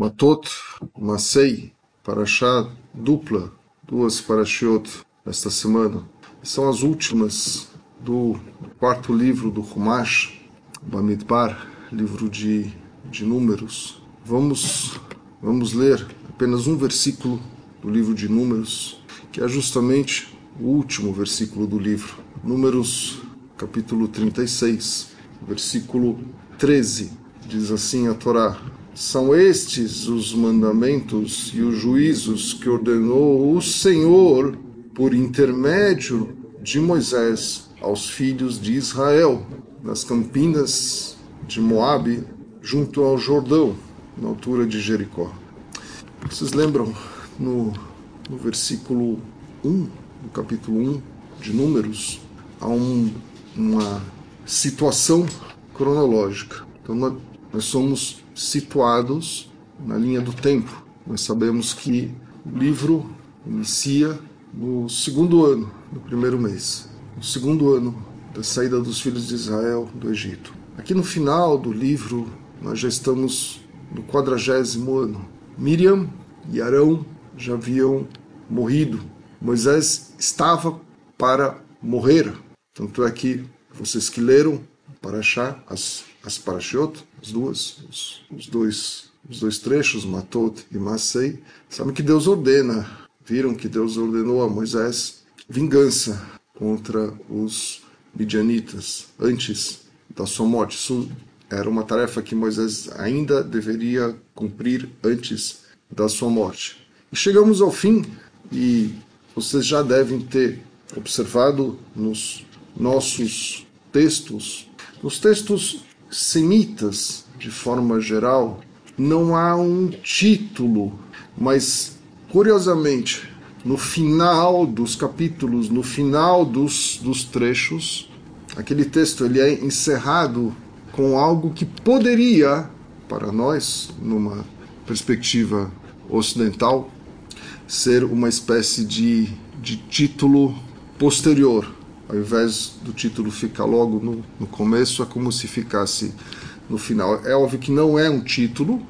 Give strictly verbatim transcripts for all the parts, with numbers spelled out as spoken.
Matot, Masei, Parashá dupla, duas Parashiot esta semana. São as últimas do quarto livro do Humash, Bamidbar, livro de, de números. Vamos, vamos ler apenas um versículo do livro de Números, que é justamente o último versículo do livro. Números, capítulo trinta e seis, versículo treze. Diz assim a Torá: são estes os mandamentos e os juízos que ordenou o Senhor por intermédio de Moisés aos filhos de Israel, nas campinas de Moabe, junto ao Jordão, na altura de Jericó. Vocês lembram no, no versículo um, no capítulo um de Números, há um, uma situação cronológica. Então nós, nós somos situados na linha do tempo. Nós sabemos que o livro inicia no segundo ano, no primeiro mês, no segundo ano da saída dos filhos de Israel do Egito. Aqui no final do livro, nós já estamos no quadragésimo ano. Miriam e Arão já haviam morrido. Moisés estava para morrer. Tanto é que vocês que leram Parashá, as, as Parashiot, as duas, os, os, dois, os dois trechos, Matot e Masei, sabem que Deus ordena, viram que Deus ordenou a Moisés vingança contra os midianitas antes da sua morte. Isso era uma tarefa que Moisés ainda deveria cumprir antes da sua morte. E chegamos ao fim, e vocês já devem ter observado nos nossos textos, nos textos semitas, de forma geral, não há um título, mas, curiosamente, no final dos capítulos, no final dos, dos trechos, aquele texto ele é encerrado com algo que poderia, para nós, numa perspectiva ocidental, ser uma espécie de, de título posterior. Ao invés do título ficar logo no, no começo, é como se ficasse no final. É óbvio que não é um título,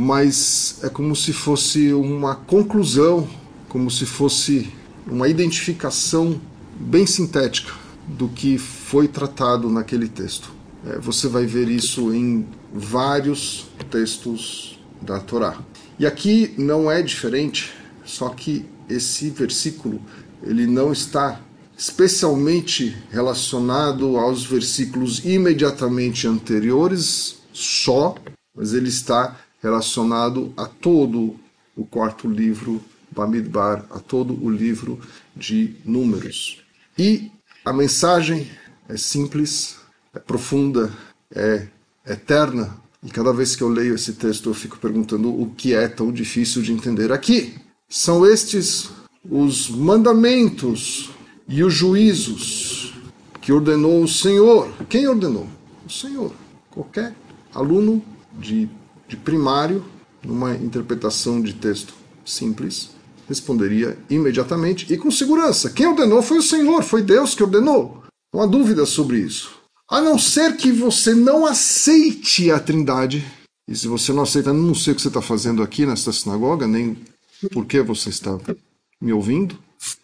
mas é como se fosse uma conclusão, como se fosse uma identificação bem sintética do que foi tratado naquele texto. É, você vai ver isso em vários textos da Torá. E aqui não é diferente, só que esse versículo ele não está especialmente relacionado aos versículos imediatamente anteriores só, mas ele está relacionado a todo o quarto livro Bamidbar, a todo o livro de Números. E a mensagem é simples, é profunda, é eterna. E cada vez que eu leio esse texto eu fico perguntando o que é tão difícil de entender aqui. São estes os mandamentos e os juízos que ordenou o Senhor. Quem ordenou? O Senhor. Qualquer aluno de, de primário, numa interpretação de texto simples, responderia imediatamente e com segurança. Quem ordenou foi o Senhor, foi Deus que ordenou. Não há dúvida sobre isso. A não ser que você não aceite a Trindade. E se você não aceita, não sei o que você está fazendo aqui nesta sinagoga, nem por que você está me ouvindo.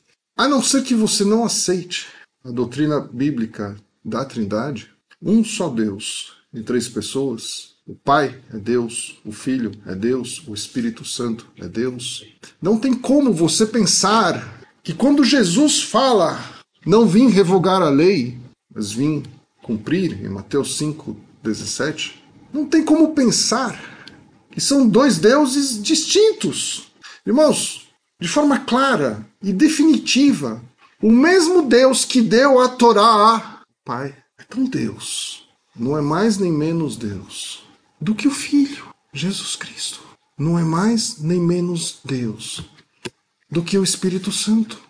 A não ser que você não aceite a doutrina bíblica da Trindade, um só Deus em três pessoas, o Pai é Deus, o Filho é Deus, o Espírito Santo é Deus. Não tem como você pensar que quando Jesus fala, não vim revogar a lei, mas vim cumprir, em Mateus cinco, dezessete, não tem como pensar que são dois deuses distintos. Irmãos, de forma clara e definitiva, o mesmo Deus que deu a Torá, Pai, é tão Deus, não é mais nem menos Deus do que o Filho, Jesus Cristo. Não é mais nem menos Deus do que o Espírito Santo.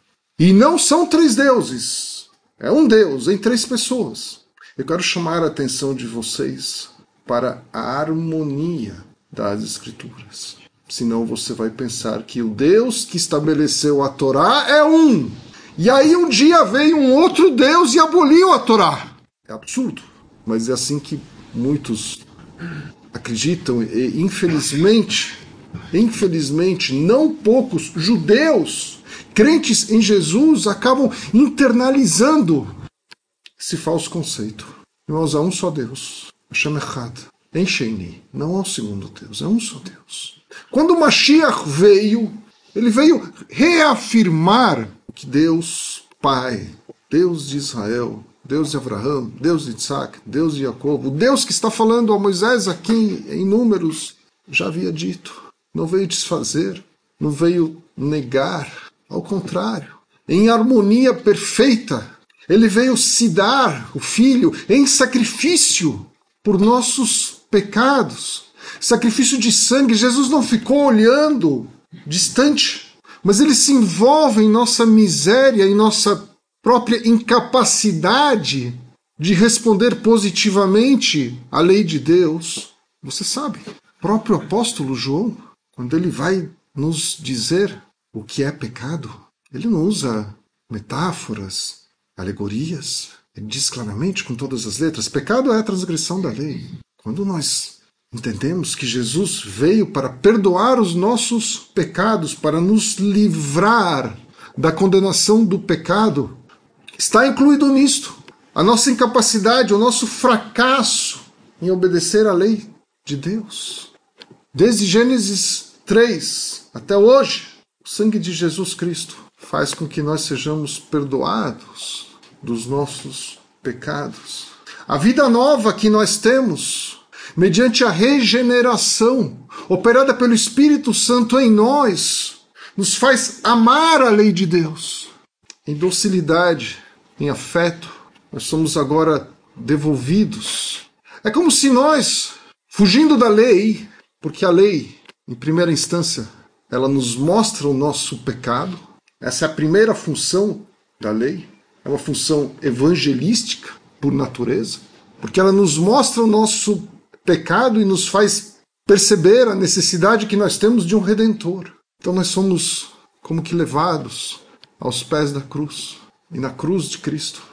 E não são três deuses, é um Deus em três pessoas. Eu quero chamar a atenção de vocês para a harmonia das Escrituras. Senão você vai pensar que o Deus que estabeleceu a Torá é um. E aí um dia veio um outro Deus e aboliu a Torá. É absurdo. Mas é assim que muitos acreditam e, infelizmente, infelizmente, não poucos judeus crentes em Jesus acabam internalizando esse falso conceito. Irmãos, há um só Deus, Hashem Echad, En Sheini, não há um segundo Deus, é um só Deus. Quando o Mashiach veio, ele veio reafirmar que Deus Pai, Deus de Israel, Deus de Abraão, Deus de Isaac, Deus de Jacob, o Deus que está falando a Moisés aqui em Números, já havia dito, não veio desfazer, não veio negar, ao contrário, em harmonia perfeita, ele veio se dar, o Filho, em sacrifício por nossos pecados, sacrifício de sangue. Jesus não ficou olhando distante, mas ele se envolve em nossa miséria, em nossa própria incapacidade de responder positivamente à lei de Deus. Você sabe, o próprio apóstolo João, quando ele vai nos dizer o que é pecado, ele não usa metáforas, alegorias. Ele diz claramente, com todas as letras, pecado é a transgressão da lei. Quando nós entendemos que Jesus veio para perdoar os nossos pecados, para nos livrar da condenação do pecado, está incluído nisto a nossa incapacidade, o nosso fracasso em obedecer à lei de Deus. Desde Gênesis três até hoje, o sangue de Jesus Cristo faz com que nós sejamos perdoados dos nossos pecados. A vida nova que nós temos, mediante a regeneração operada pelo Espírito Santo em nós, nos faz amar a lei de Deus. Em docilidade, em afeto, nós somos agora devolvidos. É como se nós, fugindo da lei, porque a lei, em primeira instância, ela nos mostra o nosso pecado. Essa é a primeira função da lei. É uma função evangelística, por natureza, porque ela nos mostra o nosso pecado e nos faz perceber a necessidade que nós temos de um Redentor. Então nós somos como que levados aos pés da cruz. E na cruz de Cristo,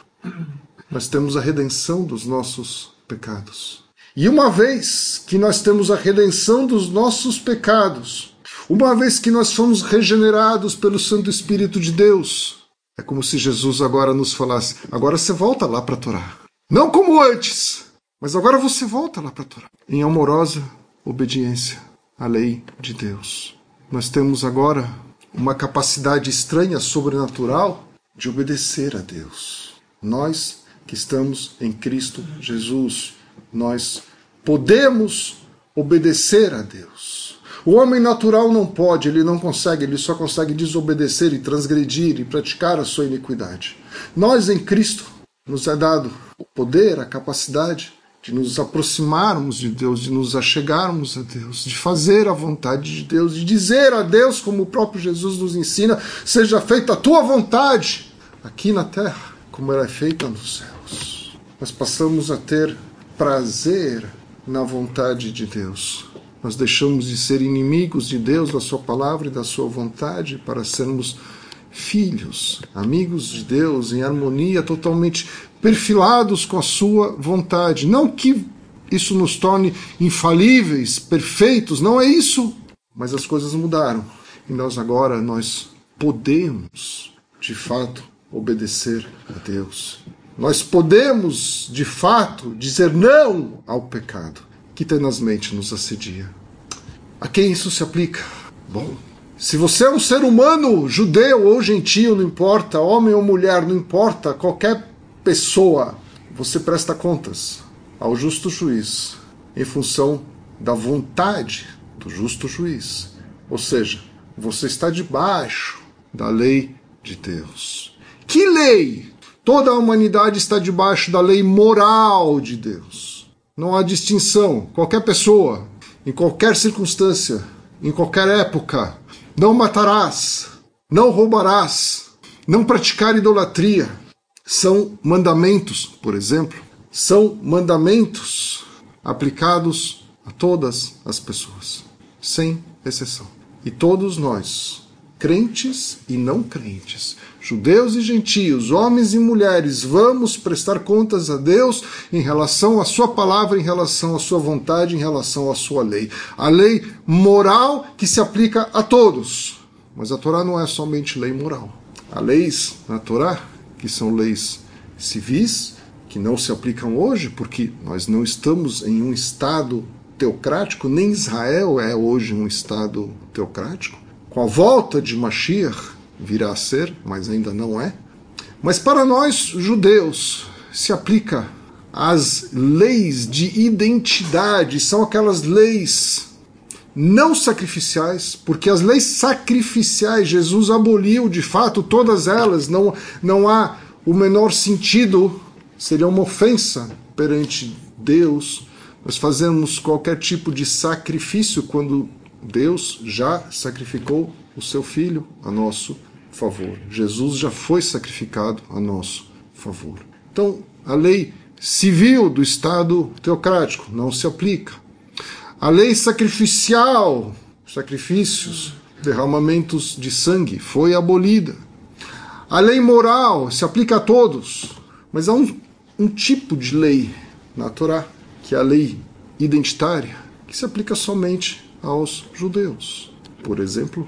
nós temos a redenção dos nossos pecados. E uma vez que nós temos a redenção dos nossos pecados, uma vez que nós fomos regenerados pelo Santo Espírito de Deus, é como se Jesus agora nos falasse, agora você volta lá para a Torá. Não como antes, mas agora você volta lá para a Torá. Em amorosa obediência à lei de Deus. Nós temos agora uma capacidade estranha, sobrenatural, de obedecer a Deus. Nós que estamos em Cristo Jesus, nós podemos obedecer a Deus. O homem natural não pode, ele não consegue, ele só consegue desobedecer e transgredir e praticar a sua iniquidade. Nós em Cristo nos é dado o poder, a capacidade de nos aproximarmos de Deus, de nos achegarmos a Deus, de fazer a vontade de Deus, de dizer a Deus, como o próprio Jesus nos ensina, seja feita a tua vontade, aqui na terra, como ela é feita nos céus. Nós passamos a ter prazer na vontade de Deus. Nós deixamos de ser inimigos de Deus, da sua palavra e da sua vontade, para sermos filhos, amigos de Deus, em harmonia, totalmente perfilados com a sua vontade. Não que isso nos torne infalíveis, perfeitos, não é isso. Mas as coisas mudaram. E nós agora, nós podemos, de fato, obedecer a Deus. Nós podemos, de fato, dizer não ao pecado que tenazmente nos assedia. A quem isso se aplica? Bom, se você é um ser humano, judeu ou gentio, não importa, homem ou mulher, não importa, qualquer pessoa, você presta contas ao justo juiz em função da vontade do justo juiz. Ou seja, você está debaixo da lei de Deus. Que lei? Toda a humanidade está debaixo da lei moral de Deus. Não há distinção. Qualquer pessoa, em qualquer circunstância, em qualquer época, não matarás, não roubarás, não praticar idolatria. São mandamentos, por exemplo, são mandamentos aplicados a todas as pessoas, sem exceção. E todos nós crentes e não crentes, judeus e gentios, homens e mulheres, vamos prestar contas a Deus em relação à sua palavra, em relação à sua vontade, em relação à sua lei. A lei moral que se aplica a todos. Mas a Torá não é somente lei moral. Há leis na Torá que são leis civis, que não se aplicam hoje, porque nós não estamos em um estado teocrático, nem Israel é hoje um estado teocrático. Com a volta de Mashiach virá a ser, mas ainda não é. Mas para nós, judeus, se aplica as leis de identidade, são aquelas leis não sacrificiais, porque as leis sacrificiais Jesus aboliu de fato todas elas, não, não há o menor sentido, seria uma ofensa perante Deus nós fazemos qualquer tipo de sacrifício quando Deus já sacrificou o seu Filho a nosso favor. Jesus já foi sacrificado a nosso favor. Então, a lei civil do Estado teocrático não se aplica. A lei sacrificial, sacrifícios, derramamentos de sangue, foi abolida. A lei moral se aplica a todos, mas há um, um tipo de lei na Torá, que é a lei identitária, que se aplica somente aos judeus. Por exemplo,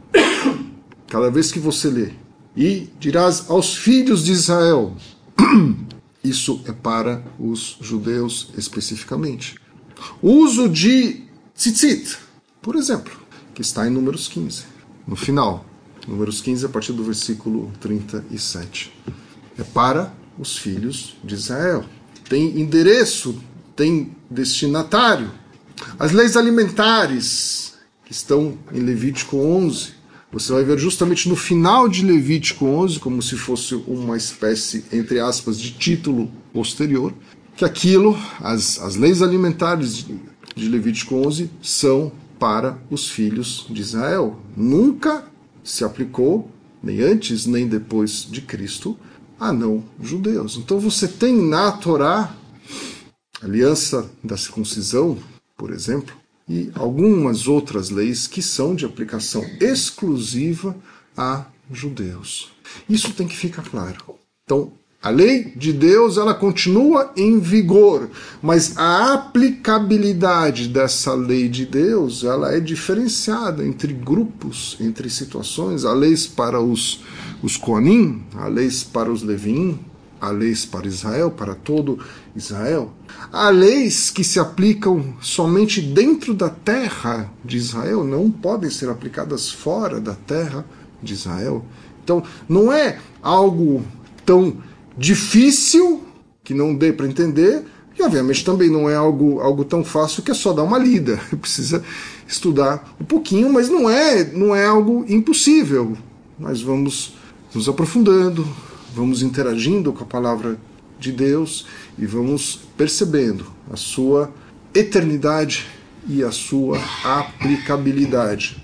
cada vez que você lê, e dirás aos filhos de Israel, isso é para os judeus especificamente. O uso de tzitzit, por exemplo, que está em Números quinze, no final, Números quinze a partir do versículo trinta e sete. É para os filhos de Israel. Tem endereço, tem destinatário. As leis alimentares, que estão em Levítico onze, você vai ver justamente no final de Levítico onze, como se fosse uma espécie, entre aspas, de título posterior, que aquilo, as, as leis alimentares de, de Levítico onze, são para os filhos de Israel. Nunca se aplicou, nem antes nem depois de Cristo, a não-judeus. Então você tem na Torá a aliança da circuncisão, por exemplo, e algumas outras leis que são de aplicação exclusiva a judeus. Isso tem que ficar claro. Então, a lei de Deus, ela continua em vigor, mas a aplicabilidade dessa lei de Deus, ela é diferenciada entre grupos, entre situações. Há leis para os, os Koanim, há leis para os Levim, há leis para Israel, para todo Israel. Há leis que se aplicam somente dentro da terra de Israel, não podem ser aplicadas fora da terra de Israel. Então, não é algo tão difícil que não dê para entender, e obviamente também não é algo, algo tão fácil que é só dar uma lida. Precisa estudar um pouquinho, mas não é, não é algo impossível. Nós vamos nos aprofundando, vamos interagindo com a palavra de Deus e vamos percebendo a sua eternidade e a sua aplicabilidade.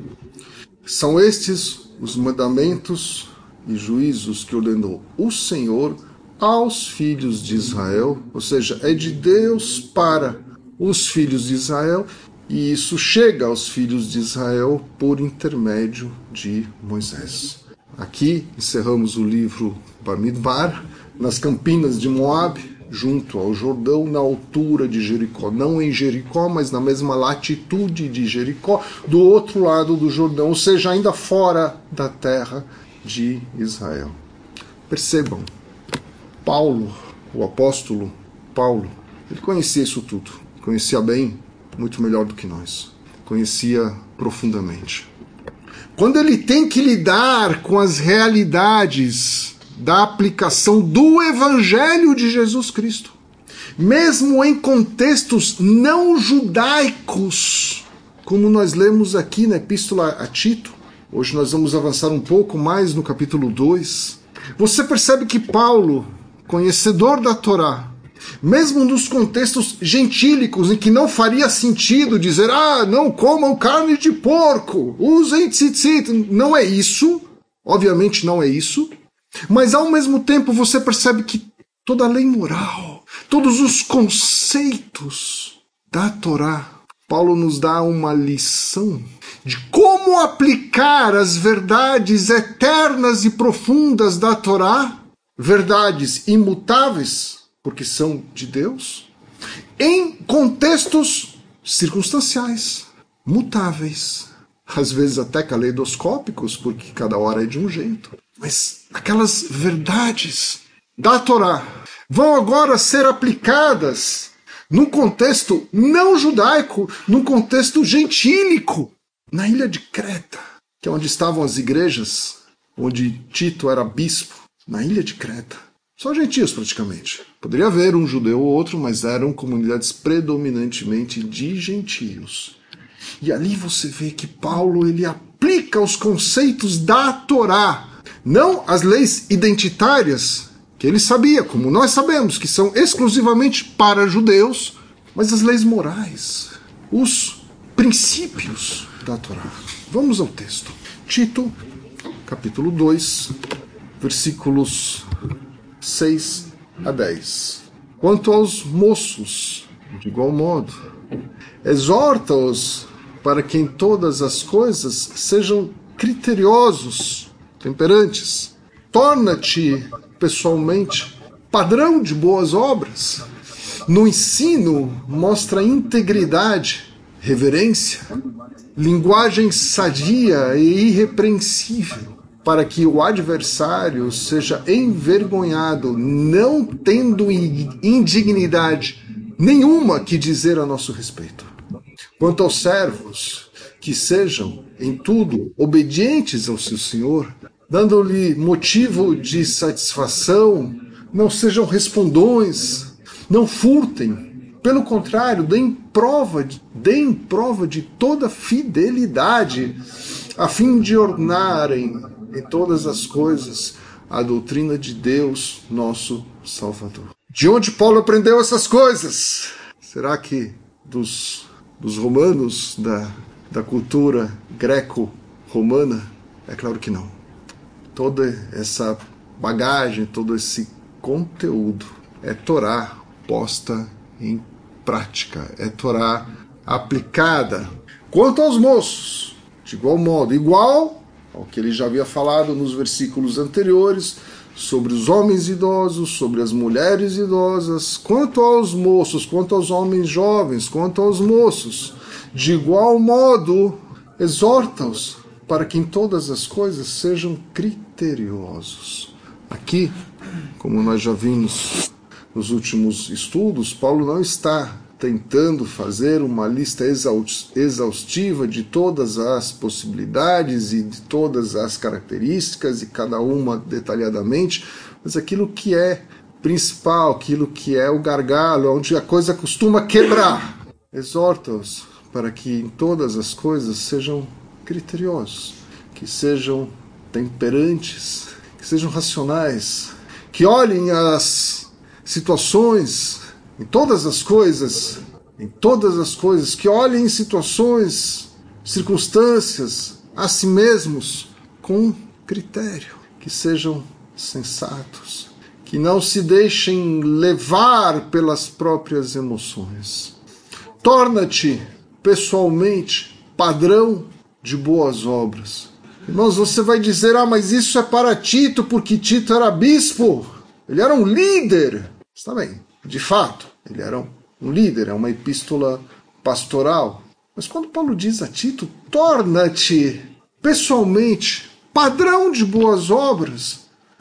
São estes os mandamentos e juízos que ordenou o Senhor aos filhos de Israel, ou seja, é de Deus para os filhos de Israel, e isso chega aos filhos de Israel por intermédio de Moisés. Aqui encerramos o livro Bamidbar, nas campinas de Moabe, junto ao Jordão, na altura de Jericó. Não em Jericó, mas na mesma latitude de Jericó, do outro lado do Jordão, ou seja, ainda fora da terra de Israel. Percebam, Paulo, o apóstolo Paulo, ele conhecia isso tudo. Conhecia bem, muito melhor do que nós. Conhecia profundamente. Quando ele tem que lidar com as realidades da aplicação do Evangelho de Jesus Cristo, mesmo em contextos não judaicos, como nós lemos aqui na Epístola a Tito, hoje nós vamos avançar um pouco mais no capítulo dois, você percebe que Paulo, conhecedor da Torá, mesmo nos contextos gentílicos em que não faria sentido dizer, ah, não comam carne de porco, usem tzitzit, não é isso, obviamente não é isso, mas ao mesmo tempo você percebe que toda a lei moral, todos os conceitos da Torá, Paulo nos dá uma lição de como aplicar as verdades eternas e profundas da Torá, verdades imutáveis, porque são de Deus, em contextos circunstanciais, mutáveis, às vezes até caleidoscópicos, porque cada hora é de um jeito. Mas aquelas verdades da Torá vão agora ser aplicadas num contexto não judaico, num contexto gentílico, na ilha de Creta, que é onde estavam as igrejas, onde Tito era bispo, na ilha de Creta. Só gentios praticamente. Poderia haver um judeu ou outro, mas eram comunidades predominantemente de gentios. E ali você vê que Paulo ele aplica os conceitos da Torá, não as leis identitárias, que ele sabia, como nós sabemos, que são exclusivamente para judeus, mas as leis morais, os princípios da Torá. Vamos ao texto. Tito, capítulo dois, versículos seis a dez. Quanto aos moços, de igual modo, exorta-os para que em todas as coisas sejam criteriosos, temperantes. Torna-te, pessoalmente, padrão de boas obras. No ensino, mostra integridade, reverência, linguagem sadia e irrepreensível, para que o adversário seja envergonhado, não tendo indignidade nenhuma que dizer a nosso respeito. Quanto aos servos, que sejam, em tudo, obedientes ao seu Senhor, dando-lhe motivo de satisfação, não sejam respondões, não furtem. Pelo contrário, deem prova, deem prova de toda fidelidade, a fim de ornarem em todas as coisas a doutrina de Deus, nosso Salvador. De onde Paulo aprendeu essas coisas? Será que dos, dos romanos, da, da cultura greco-romana? É claro que não. Toda essa bagagem, todo esse conteúdo é Torá posta em prática, é Torá aplicada. Quanto aos moços, de igual modo, igual ao que ele já havia falado nos versículos anteriores, sobre os homens idosos, sobre as mulheres idosas, quanto aos moços, quanto aos homens jovens, quanto aos moços, de igual modo, exorta-os para que em todas as coisas sejam criteriosos. Aqui, como nós já vimos nos últimos estudos, Paulo não está tentando fazer uma lista exaustiva de todas as possibilidades e de todas as características e cada uma detalhadamente, mas aquilo que é principal, aquilo que é o gargalo, onde a coisa costuma quebrar. Exorta-os para que em todas as coisas sejam criteriosos, que sejam temperantes, que sejam racionais, que olhem as situações, em todas as coisas, em todas as coisas, que olhem situações, circunstâncias, a si mesmos, com critério, que sejam sensatos, que não se deixem levar pelas próprias emoções. Torna-te, pessoalmente, padrão de boas obras. Irmãos, você vai dizer, ah, mas isso é para Tito, porque Tito era bispo, ele era um líder. Está bem. De fato, ele era um líder, é uma epístola pastoral. Mas quando Paulo diz a Tito, torna-te pessoalmente padrão de boas obras,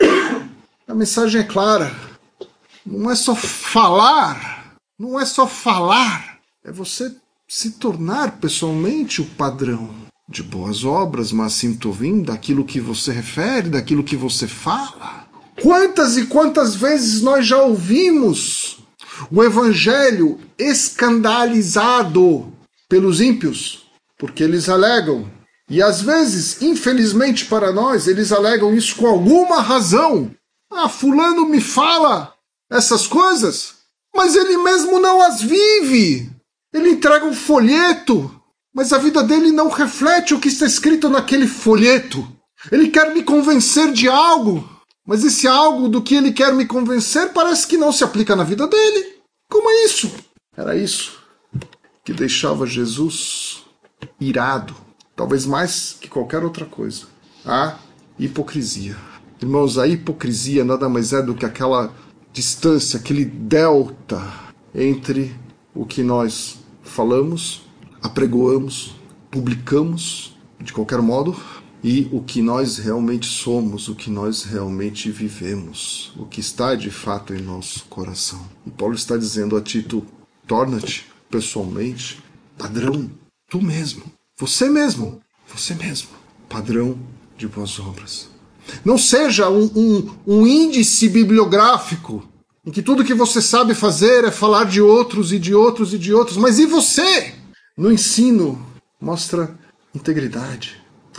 a mensagem é clara. Não é só falar, não é só falar, é você se tornar pessoalmente o padrão de boas obras, mas sim tovim, daquilo que você refere, daquilo que você fala. Quantas e quantas vezes nós já ouvimos o evangelho escandalizado pelos ímpios, porque eles alegam, e às vezes, infelizmente para nós, eles alegam isso com alguma razão. Ah, fulano me fala essas coisas, mas ele mesmo não as vive. Ele entrega um folheto, mas a vida dele não reflete o que está escrito naquele folheto. Ele quer me convencer de algo, mas esse algo do que ele quer me convencer parece que não se aplica na vida dele. Como é isso? Era isso que deixava Jesus irado, talvez mais que qualquer outra coisa, a hipocrisia. Irmãos, a hipocrisia nada mais é do que aquela distância, aquele delta entre o que nós falamos, apregoamos, publicamos, de qualquer modo, e o que nós realmente somos, o que nós realmente vivemos, o que está de fato em nosso coração. E Paulo está dizendo a Tito, torna-te pessoalmente padrão, tu mesmo, você mesmo, você mesmo, padrão de boas obras. Não seja um, um, um índice bibliográfico em que tudo que você sabe fazer é falar de outros e de outros e de outros, mas e você? No ensino, mostra integridade.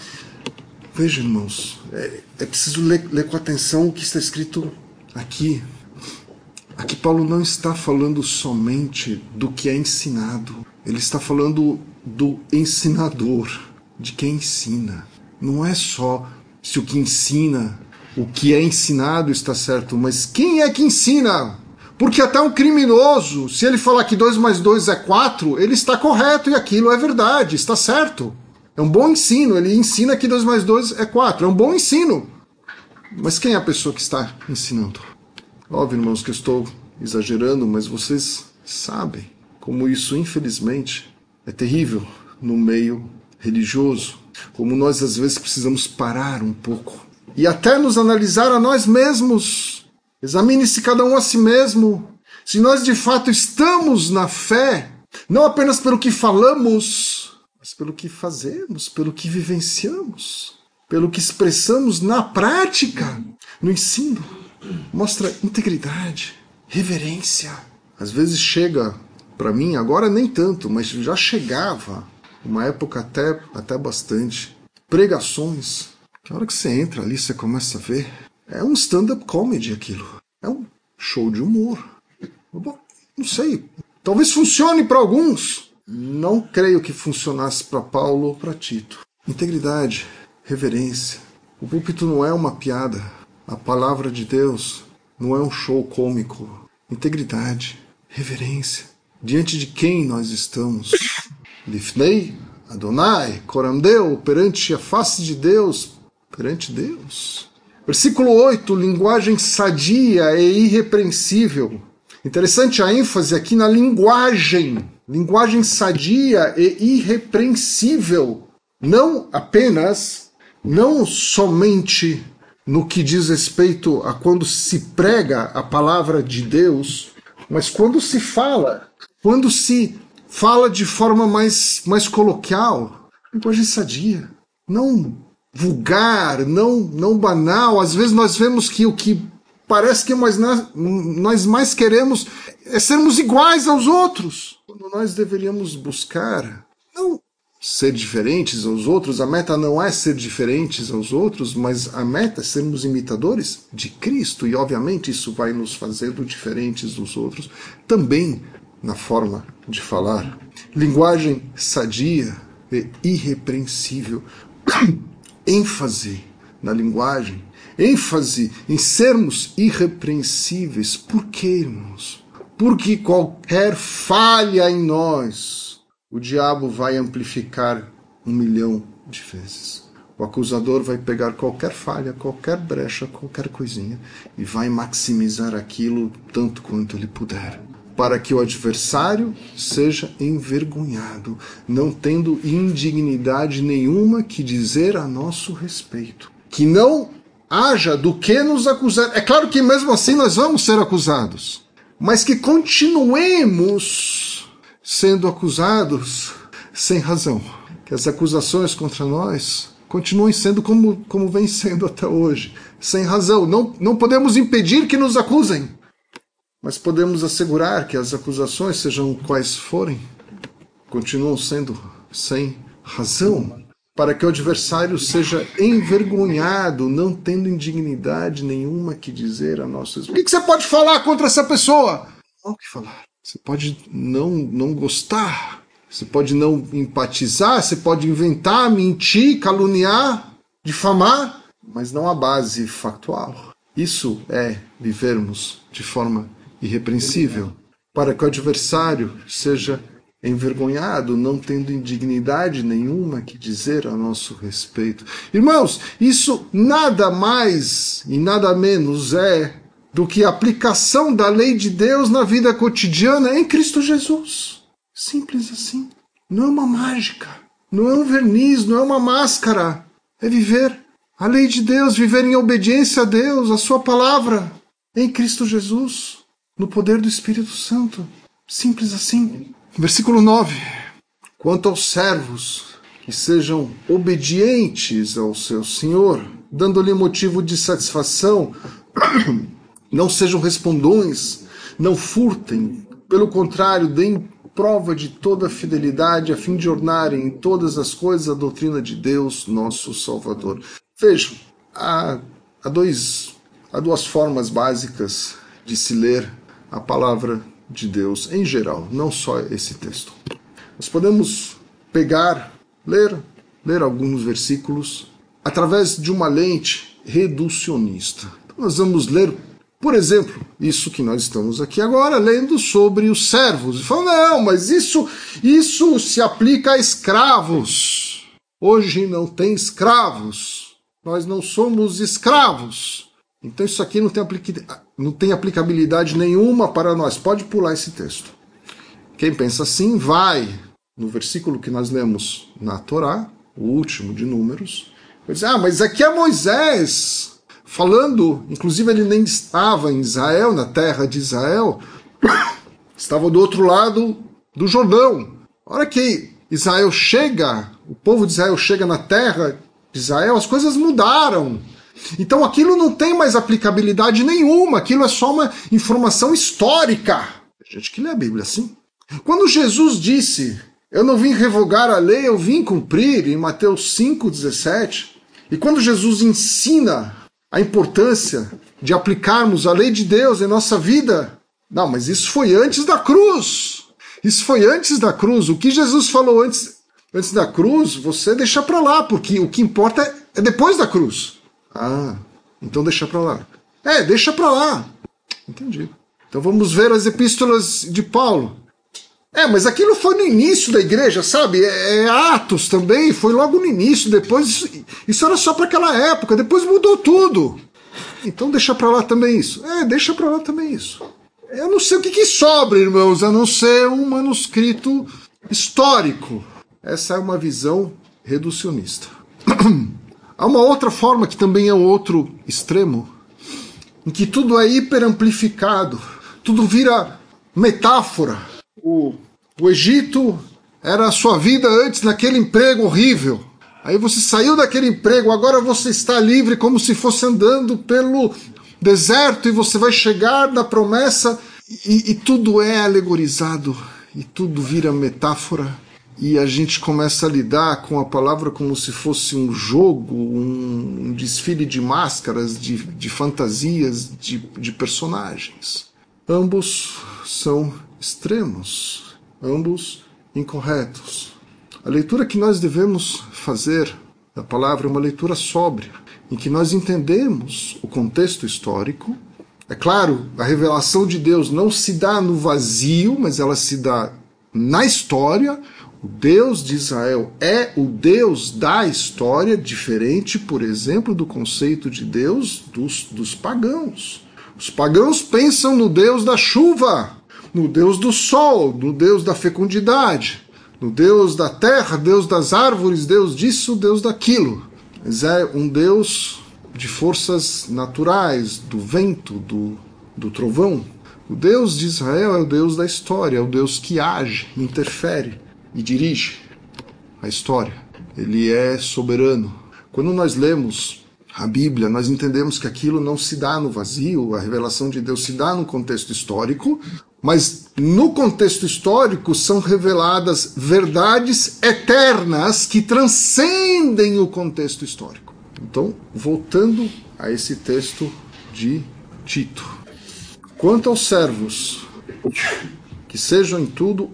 Veja, irmãos, é, é preciso ler, ler com atenção o que está escrito aqui. Aqui Paulo não está falando somente do que é ensinado. Ele está falando do ensinador, de quem ensina. Não é só se o que ensina, o que é ensinado está certo, mas quem é que ensina? Porque até um criminoso, se ele falar que dois mais dois é quatro, ele está correto e aquilo é verdade, está certo. É um bom ensino, ele ensina que dois mais dois é quatro. É um bom ensino. Mas quem é a pessoa que está ensinando? Óbvio, irmãos, que eu estou exagerando, mas vocês sabem como isso, infelizmente, é terrível no meio religioso. Como nós, às vezes, precisamos parar um pouco e até nos analisar a nós mesmos. Examine-se cada um a si mesmo. Se nós, de fato, estamos na fé, não apenas pelo que falamos, mas pelo que fazemos, pelo que vivenciamos, pelo que expressamos na prática, no ensino. Mostra integridade, reverência. Às vezes chega para mim, agora nem tanto, mas já chegava, uma época até, até bastante, pregações, que a hora que você entra ali, você começa a ver, é um stand-up comedy aquilo, é um show de humor. Não sei, talvez funcione para alguns. Não creio que funcionasse para Paulo ou para Tito. Integridade, reverência. O púlpito não é uma piada. A palavra de Deus não é um show cômico. Integridade, reverência. Diante de quem nós estamos? Lifnei, Adonai, Corandeu, perante a face de Deus, perante Deus. Versículo oito, linguagem sadia e irrepreensível. Interessante a ênfase aqui na linguagem. Linguagem sadia e irrepreensível. Não apenas, não somente no que diz respeito a quando se prega a palavra de Deus, mas quando se fala, quando se fala de forma mais, mais coloquial. Linguagem sadia. Não vulgar, não, não banal. Às vezes nós vemos que o que parece que nós, nós mais queremos é sermos iguais aos outros, quando nós deveríamos buscar não ser diferentes aos outros. A meta não é ser diferentes aos outros, mas a meta é sermos imitadores de Cristo, e obviamente isso vai nos fazendo diferentes dos outros, também na forma de falar. Linguagem sadia e irrepreensível. ênfase na linguagem, ênfase em sermos irrepreensíveis. Por quê, irmãos? Porque qualquer falha em nós, o diabo vai amplificar um milhão de vezes. O acusador vai pegar qualquer falha, qualquer brecha, qualquer coisinha e vai maximizar aquilo tanto quanto ele puder, para que o adversário seja envergonhado, não tendo indignidade nenhuma que dizer a nosso respeito. Que não haja do que nos acusar. É claro que mesmo assim nós vamos ser acusados, mas que continuemos sendo acusados sem razão. Que as acusações contra nós continuem sendo como, como vem sendo até hoje, sem razão. Não, não podemos impedir que nos acusem, mas podemos assegurar que as acusações, sejam quais forem, continuam sendo sem razão, para que o adversário seja envergonhado, não tendo indignidade nenhuma que dizer a nossos. O que você pode falar contra essa pessoa? Não há o que falar. Você pode não, não gostar, você pode não empatizar, você pode inventar, mentir, caluniar, difamar, mas não há base factual. Isso é vivermos de forma irrepreensível, para que o adversário seja envergonhado, não tendo indignidade nenhuma que dizer a nosso respeito. Irmãos, isso nada mais e nada menos é do que a aplicação da lei de Deus na vida cotidiana em Cristo Jesus. Simples assim. Não é uma mágica, não é um verniz, não é uma máscara. É viver a lei de Deus, viver em obediência a Deus, a sua palavra, em Cristo Jesus, no poder do Espírito Santo. Simples assim. Versículo nove. Quanto aos servos, que sejam obedientes ao seu Senhor, dando-lhe motivo de satisfação, não sejam respondões, não furtem, pelo contrário, deem prova de toda a fidelidade, a fim de ornarem em todas as coisas a doutrina de Deus, nosso Salvador. Vejam, há, há, dois, há duas formas básicas de se ler a palavra de Deus em geral, não só esse texto. Nós podemos pegar, ler, ler alguns versículos através de uma lente reducionista. Então nós vamos ler, por exemplo, isso que nós estamos aqui agora lendo sobre os servos. E falam, não, mas isso, isso se aplica a escravos. Hoje não tem escravos. Nós não somos escravos. Então isso aqui não tem, aplica... não tem aplicabilidade nenhuma para nós. Pode pular esse texto. Quem pensa assim, vai no versículo que nós lemos na Torá, o último de Números, vai dizer, ah, mas aqui é Moisés falando, inclusive ele nem estava em Israel, na terra de Israel, estava do outro lado do Jordão. A hora que Israel chega, o povo de Israel chega na terra de Israel, as coisas mudaram. Então aquilo não tem mais aplicabilidade nenhuma, aquilo é só uma informação histórica. Tem gente que lê a Bíblia assim. Quando Jesus disse, eu não vim revogar a lei, eu vim cumprir, em Mateus cinco, dezessete, e quando Jesus ensina a importância de aplicarmos a lei de Deus em nossa vida, não, mas isso foi antes da cruz. Isso foi antes da cruz. O que Jesus falou antes, antes da cruz, você deixa para lá, porque o que importa é depois da cruz. Ah, então deixa para lá. É, deixa para lá. Entendi. Então vamos ver as epístolas de Paulo. É, mas aquilo foi no início da igreja, sabe? É, é Atos também, foi logo no início. Depois, isso, isso era só para aquela época, depois mudou tudo. Então deixa para lá também isso. É, deixa para lá também isso. Eu não sei o que, que sobra, irmãos, a não ser um manuscrito histórico. Essa é uma visão reducionista. Há uma outra forma que também é um outro extremo, em que tudo é hiperamplificado, tudo vira metáfora. O, o Egito era a sua vida antes naquele emprego horrível. Aí você saiu daquele emprego, agora você está livre como se fosse andando pelo deserto e você vai chegar na promessa e, e tudo é alegorizado e tudo vira metáfora. E a gente começa a lidar com a palavra como se fosse um jogo, um, um desfile de máscaras, de, de fantasias, de, de personagens. Ambos são extremos, ambos incorretos. A leitura que nós devemos fazer da palavra é uma leitura sóbria, em que nós entendemos o contexto histórico. É claro, a revelação de Deus não se dá no vazio, mas ela se dá na história. O Deus de Israel é o Deus da história, diferente, por exemplo, do conceito de Deus dos, dos pagãos. Os pagãos pensam no Deus da chuva, no Deus do sol, no Deus da fecundidade, no Deus da terra, Deus das árvores, Deus disso, Deus daquilo. Mas é um Deus de forças naturais, do vento, do, do trovão. O Deus de Israel é o Deus da história, é o Deus que age, interfere e dirige a história. Ele é soberano. Quando nós lemos a Bíblia, nós entendemos que aquilo não se dá no vazio, a revelação de Deus se dá no contexto histórico, mas no contexto histórico são reveladas verdades eternas que transcendem o contexto histórico. Então, voltando a esse texto de Tito. Quanto aos servos, que sejam em tudo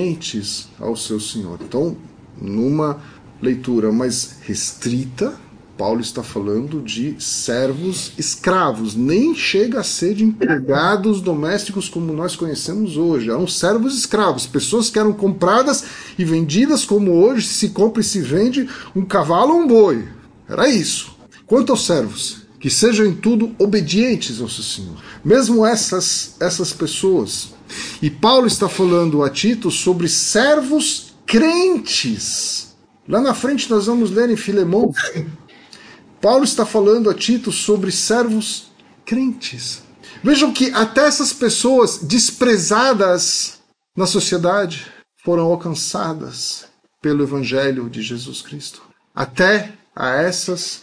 obedientes ao seu Senhor. Então, numa leitura mais restrita, Paulo está falando de servos escravos, nem chega a ser de empregados domésticos como nós conhecemos hoje. Eram servos escravos, pessoas que eram compradas e vendidas como hoje se compra e se vende um cavalo ou um boi. Era isso. Quanto aos servos, que sejam em tudo obedientes ao seu Senhor. Mesmo essas, essas pessoas. E Paulo está falando a Tito sobre servos crentes. Lá na frente nós vamos ler em Filemão. Paulo está falando a Tito sobre servos crentes. Vejam que até essas pessoas desprezadas na sociedade foram alcançadas pelo Evangelho de Jesus Cristo. Até a essas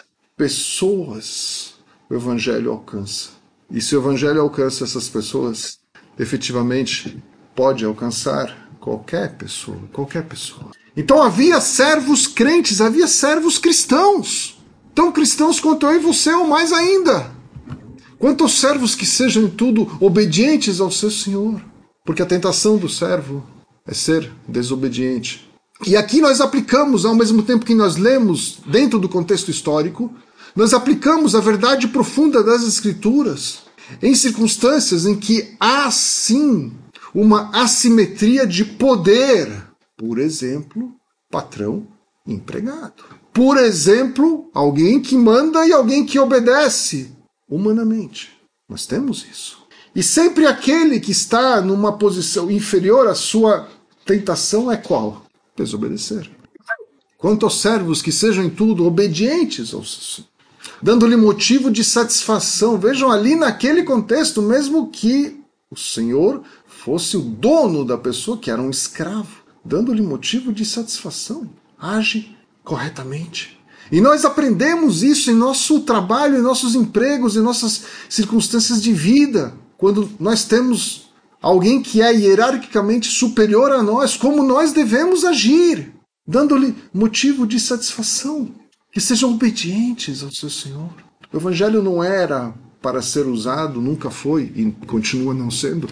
pessoas o Evangelho alcança. E se o Evangelho alcança essas pessoas, efetivamente pode alcançar qualquer pessoa, qualquer pessoa. Então havia servos crentes, havia servos cristãos. Tão cristãos quanto eu e você, ou mais ainda. Quanto aos servos que sejam em tudo obedientes ao seu Senhor. Porque a tentação do servo é ser desobediente. E aqui nós aplicamos, ao mesmo tempo que nós lemos dentro do contexto histórico, nós aplicamos a verdade profunda das Escrituras em circunstâncias em que há, sim, uma assimetria de poder. Por exemplo, patrão e empregado. Por exemplo, alguém que manda e alguém que obedece humanamente. Nós temos isso. E sempre aquele que está numa posição inferior à sua tentação é qual? Desobedecer. Quanto aos servos que sejam em tudo obedientes ao Senhor, dando-lhe motivo de satisfação. Vejam ali naquele contexto, mesmo que o Senhor fosse o dono da pessoa, que era um escravo, dando-lhe motivo de satisfação. Age corretamente. E nós aprendemos isso em nosso trabalho, em nossos empregos, em nossas circunstâncias de vida, quando nós temos alguém que é hierarquicamente superior a nós, como nós devemos agir, dando-lhe motivo de satisfação, que sejam obedientes ao seu Senhor. O Evangelho não era para ser usado, nunca foi, e continua não sendo,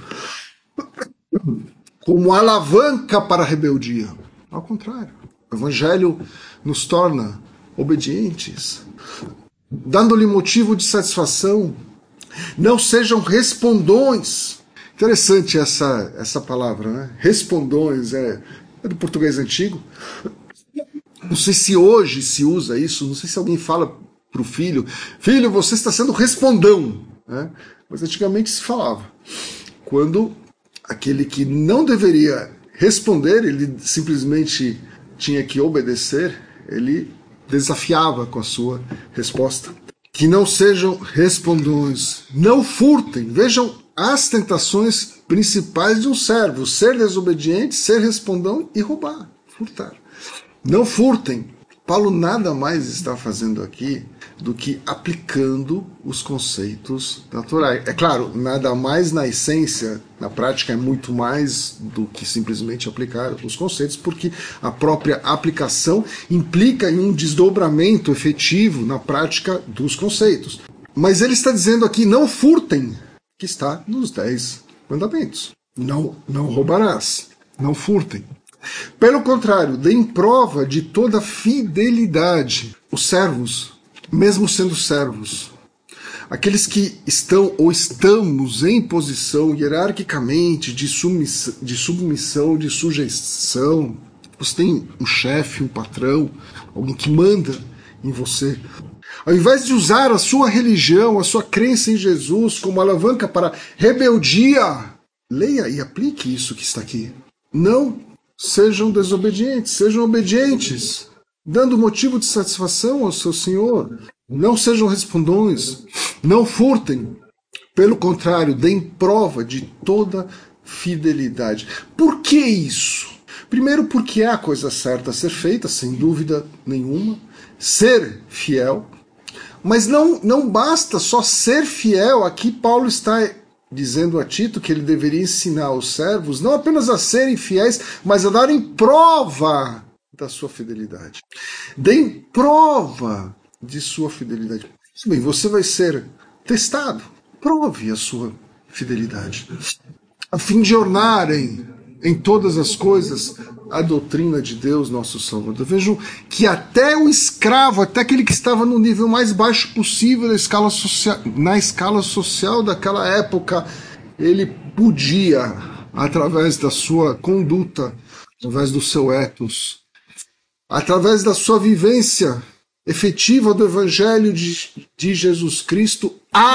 como alavanca para a rebeldia. Ao contrário, o Evangelho nos torna obedientes, dando-lhe motivo de satisfação. Não sejam respondões. Interessante essa, essa palavra, né? Respondões, é, é do português antigo. Não sei se hoje se usa isso, não sei se alguém fala para o filho, filho, você está sendo respondão. Né? Mas antigamente se falava. Quando aquele que não deveria responder, ele simplesmente tinha que obedecer, ele desafiava com a sua resposta. Que não sejam respondões, não furtem. Vejam as tentações principais de um servo: ser desobediente, ser respondão e roubar, furtar. Não furtem. Paulo nada mais está fazendo aqui do que aplicando os conceitos da Torá. É claro, nada mais na essência, na prática é muito mais do que simplesmente aplicar os conceitos, porque a própria aplicação implica em um desdobramento efetivo na prática dos conceitos. Mas ele está dizendo aqui, não furtem, que está nos dez mandamentos. Não, não roubarás, não furtem. Pelo contrário, deem prova de toda fidelidade. Os servos, mesmo sendo servos, aqueles que estão ou estamos em posição hierarquicamente de submissão, de, submissão, de sujeição, você tem um chefe, um patrão, alguém que manda em você. Ao invés de usar a sua religião, a sua crença em Jesus como alavanca para rebeldia, leia e aplique isso que está aqui. Não sejam desobedientes, sejam obedientes, dando motivo de satisfação ao seu Senhor. Não sejam respondões, não furtem. Pelo contrário, deem prova de toda fidelidade. Por que isso? Primeiro, porque é a coisa certa a ser feita, sem dúvida nenhuma. Ser fiel. Mas não, não basta só ser fiel. Aqui Paulo está dizendo a Tito que ele deveria ensinar os servos não apenas a serem fiéis, mas a darem prova da sua fidelidade. Deem prova de sua fidelidade. Bem, você vai ser testado. Prove a sua fidelidade. A fim de ornarem em todas as coisas a doutrina de Deus, nosso Salvador. Vejam que até o escravo, até aquele que estava no nível mais baixo possível da escala social, na escala social daquela época, ele podia, através da sua conduta, através do seu ethos, através da sua vivência efetiva do Evangelho de, de Jesus Cristo,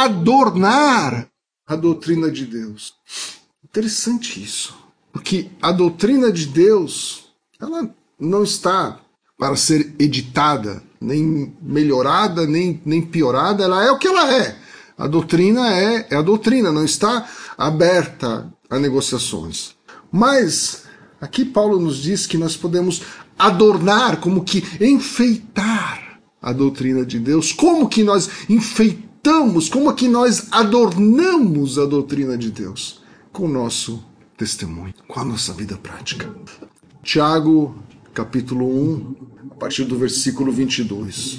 adornar a doutrina de Deus. Interessante isso, porque a doutrina de Deus, ela não está para ser editada, nem melhorada, nem, nem piorada, ela é o que ela é. A doutrina é, é a doutrina, não está aberta a negociações. Mas aqui Paulo nos diz que nós podemos adornar, como que enfeitar a doutrina de Deus. Como que nós enfeitamos, como que nós adornamos a doutrina de Deus? Com o nosso testemunho, com a nossa vida prática. Tiago, capítulo um, a partir do versículo vinte e dois.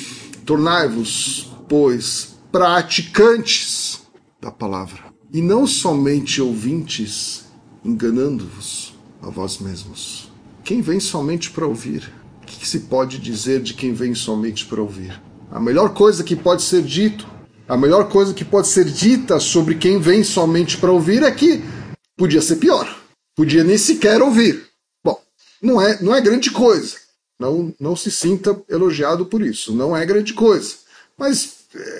Tornai-vos, pois, praticantes da palavra, e não somente ouvintes, enganando-vos a vós mesmos. Quem vem somente para ouvir? O que se pode dizer de quem vem somente para ouvir? A melhor coisa que pode ser dito, a melhor coisa que pode ser dita sobre quem vem somente para ouvir é que podia ser pior. Podia nem sequer ouvir. Bom, não é, não é grande coisa. Não, não se sinta elogiado por isso. Não é grande coisa. Mas,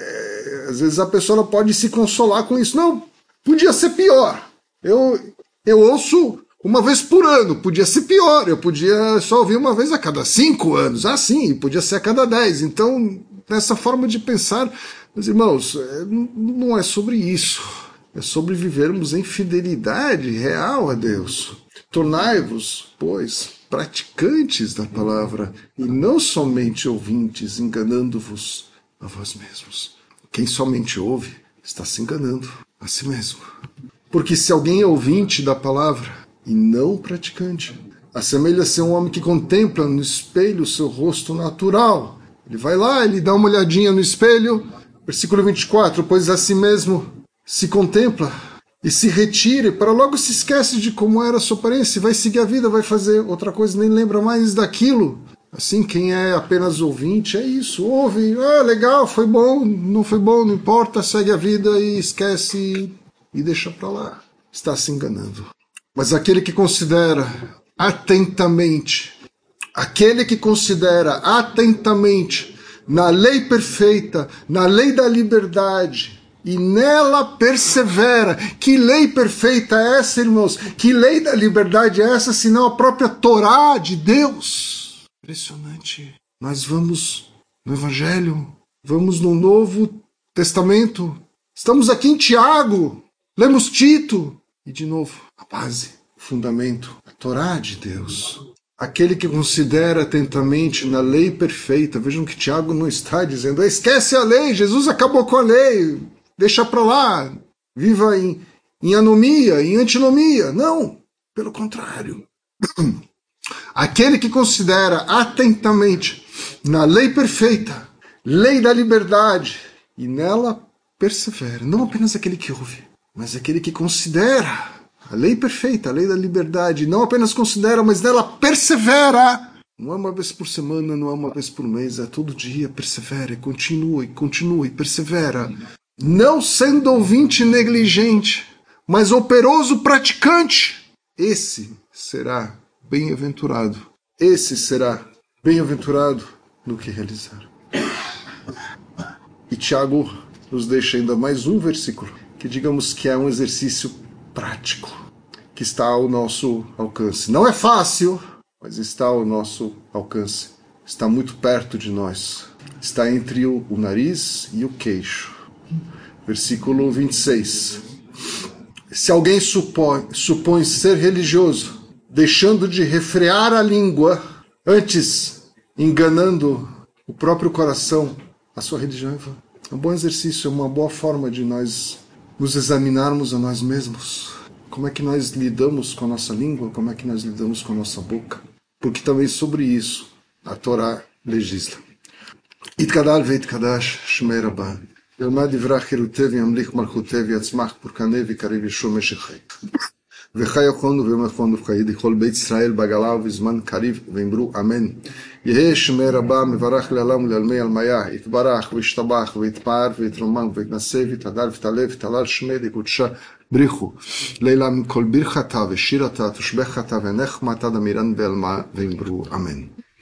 é, às vezes a pessoa pode se consolar com isso. Não, podia ser pior. Eu, eu ouço uma vez por ano. Podia ser pior. Eu podia só ouvir uma vez a cada cinco anos. Ah, sim, podia ser a cada dez. Então, nessa forma de pensar, meus irmãos, não é sobre isso. É sobre vivermos em fidelidade real a Deus. Tornai-vos, pois, praticantes da palavra, e não somente ouvintes, enganando-vos a vós mesmos. Quem somente ouve está se enganando a si mesmo. Porque se alguém é ouvinte da palavra e não praticante, assemelha-se a um homem que contempla no espelho o seu rosto natural. Ele vai lá, ele dá uma olhadinha no espelho, versículo vinte e quatro, pois a si mesmo se contempla e se retira, e para logo se esquece de como era a sua aparência, vai seguir a vida, vai fazer outra coisa, nem lembra mais daquilo. Assim, quem é apenas ouvinte, é isso, ouve, ah, legal, foi bom, não foi bom, não importa, segue a vida e esquece e deixa para lá. Está se enganando. Mas aquele que considera atentamente, aquele que considera atentamente na lei perfeita, na lei da liberdade, e nela persevera. Que lei perfeita é essa, irmãos? Que lei da liberdade é essa, senão a própria Torá de Deus? Impressionante. Nós vamos no Evangelho, vamos no Novo Testamento, estamos aqui em Tiago, lemos Tito, e de novo, a base, o fundamento, a Torá de Deus. Aquele que considera atentamente na lei perfeita, vejam que Tiago não está dizendo, esquece a lei, Jesus acabou com a lei, deixa para lá, viva em, em anomia, em antinomia. Não, pelo contrário. Aquele que considera atentamente na lei perfeita, lei da liberdade, e nela persevera. Não apenas aquele que ouve, mas aquele que considera a lei perfeita, a lei da liberdade, não apenas considera, mas nela persevera. Não é uma vez por semana, não é uma vez por mês, é todo dia, persevera, e continua, e continua, e persevera. Não sendo ouvinte negligente, mas operoso praticante. Esse será bem-aventurado. Esse será bem-aventurado no que realizar. E Tiago nos deixa ainda mais um versículo, que digamos que é um exercício prático, que está ao nosso alcance. Não é fácil, mas está ao nosso alcance. Está muito perto de nós. Está entre o, o nariz e o queixo. Versículo vinte e seis. Se alguém supõe, supõe ser religioso, deixando de refrear a língua, antes enganando o próprio coração, a sua religião é vã. É um bom exercício, é uma boa forma de nós nos examinarmos a nós mesmos. Como é que nós lidamos com a nossa língua? Como é que nós lidamos com a nossa boca? Porque também sobre isso a Torá legisla. Itkadal veitkadash shmei rabah. ילמד דברי חירותי וימליך מלכותי ויצמח פורקני ויקרב ישוע משך חיים. וחי יכולנו ויום יכולנו וחייד לכל בית ישראל בעגלה ובזמן קריב ואמרו אמן. יהא שמי רבה מברך לעולם ולעלמי עלמיה, יתברך וישתבח ויתפאר ויתרומם ויתנשא ויתהדר ויתעלה ויתהלל שמי לקודשה בריחו. לילה מכל ברכתה ושירתה תושבחתה ונחמתה דמירן בעלמה ואמרו אמן.